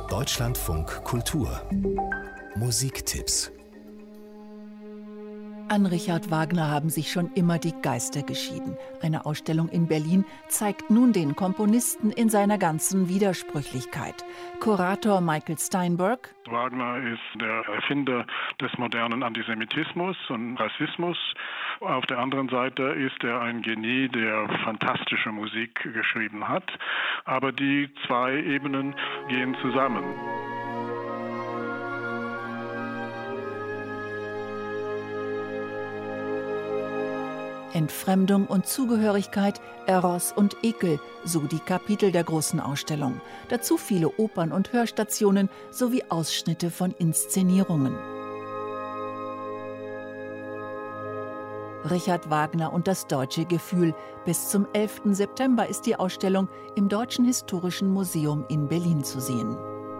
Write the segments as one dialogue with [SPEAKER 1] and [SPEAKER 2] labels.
[SPEAKER 1] Deutschlandfunk Kultur Musiktipps.
[SPEAKER 2] An Richard Wagner haben sich schon immer die Geister geschieden. Eine Ausstellung in Berlin zeigt nun den Komponisten in seiner ganzen Widersprüchlichkeit. Kurator Michael Steinberg:
[SPEAKER 3] Wagner ist der Erfinder des modernen Antisemitismus und Rassismus. Auf der anderen Seite ist er ein Genie, der fantastische Musik geschrieben hat. Aber die zwei Ebenen gehen zusammen.
[SPEAKER 2] Entfremdung und Zugehörigkeit, Eros und Ekel, so die Kapitel der großen Ausstellung. Dazu viele Opern- und Hörstationen sowie Ausschnitte von Inszenierungen. Richard Wagner und das deutsche Gefühl. Bis zum 11. September ist die Ausstellung im Deutschen Historischen Museum in Berlin zu sehen.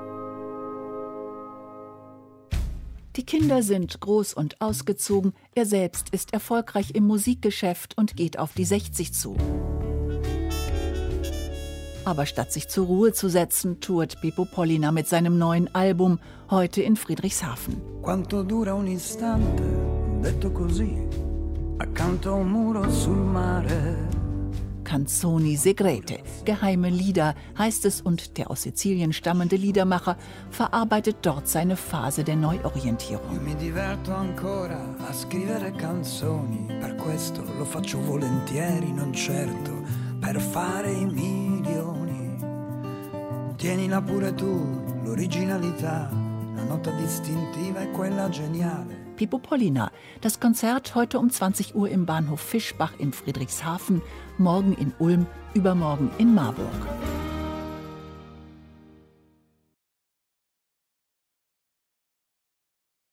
[SPEAKER 2] Die Kinder sind groß und ausgezogen, er selbst ist erfolgreich im Musikgeschäft und geht auf die 60 zu. Aber statt sich zur Ruhe zu setzen, tourt Pippo Pollina mit seinem neuen Album, heute in Friedrichshafen.
[SPEAKER 4] Quanto dura un istante, detto così, accanto a un muro sul mare.
[SPEAKER 2] Canzoni Segrete, geheime Lieder heißt es, und der aus Sizilien stammende Liedermacher verarbeitet dort seine Phase der Neuorientierung.
[SPEAKER 4] Mi diverto ancora a scrivere canzoni, per questo lo faccio volentieri, non certo per fare I milioni. Tienila pure tu, l'originalità, la nota distintiva è quella geniale.
[SPEAKER 2] Pippo Pollina. Das Konzert heute um 20 Uhr im Bahnhof Fischbach in Friedrichshafen, morgen in Ulm, übermorgen in Marburg.